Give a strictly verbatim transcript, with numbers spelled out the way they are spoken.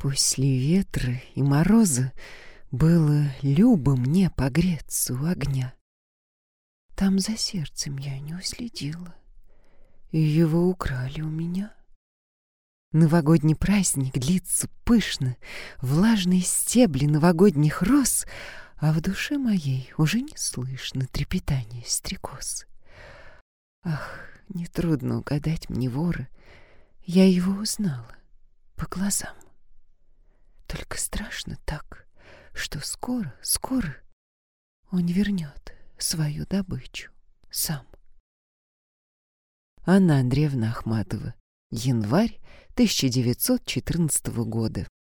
После ветра и мороза было любо мне погреться у огня. Там за сердцем я не уследила, и его украли у меня. Новогодний праздник длится пышно, влажные стебли новогодних роз, а в душе моей уже не слышно трепетания стрекоз. Ах, нетрудно угадать мне вора, я его узнала по глазам. Только страшно так, что скоро, скоро он вернет свою добычу сам. Анна Андреевна Ахматова. Январь тысяча девятьсот четырнадцатого года.